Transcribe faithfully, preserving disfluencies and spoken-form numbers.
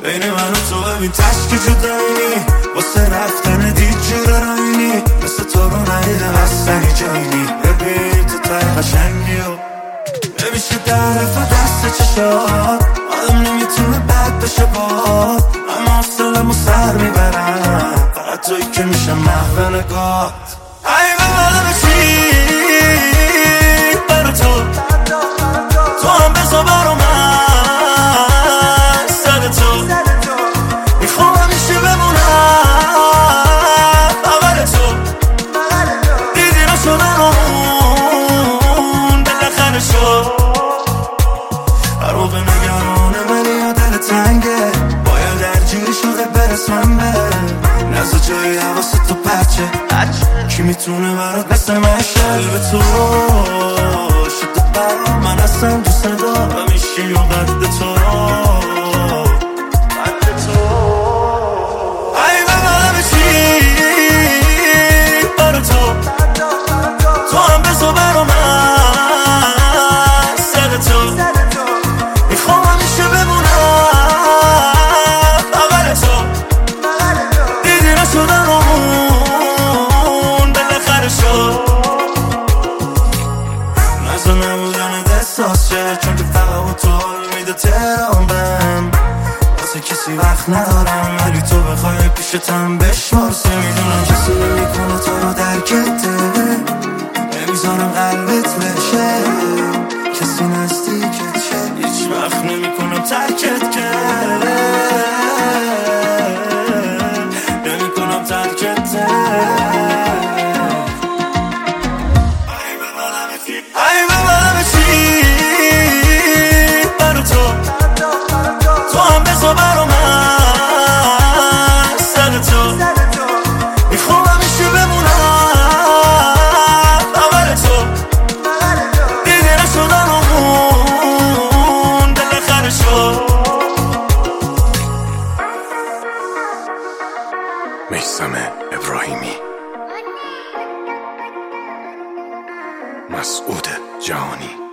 بین من و تو ببین تشک جدایینی واسه رفتن دید جور راینی مثل تو رو ندیدم اصلا جایینی ببین تو تای قشنگی و نمیشه درف دست چشات آدم نمیتونه بد بشه باد اما حسلمو سر میبرم فقط توی که میشه محو نگات ای ببالم چی برا تو تو هم بزا برا من سر تو میخوام همیشه بمونم بغل تو دیدی نشدن اون بالاخره شد هر موقع نگرانه منی یا دل تنگه باید هر جوری شده برسم به نزد جایی حواست تو پرچه کی میتونه برات مثل من شلب تو شده برا من اصلا دوست ندارم میشی و قد تو قد تو ای ببالم چی برا تو تو هم بزا برا من سر تو میخوام همیشه بمونم بغل تو دیدی نشدن اون بالاخره شد نزا نبودن دستاس شه چون که فقط تو حال میده تهران بهم واسه کسی وقت ندارم ولی تو بخوای پیشتم بشمارسه میدونم کسی نمیکنه تو رو درکته نمیذارم قلبت بشه کسی نزدیکت شه هیچ وقت نمیکنم ترکت که نمیکنم ترکت ای ببالم چی برا تو تو هم بزا برا من سر تو میخوام همیشه بمونم بغل تو دیگه نشدن اون بالاخره شد میثم ابراهیمی مسعود جهانی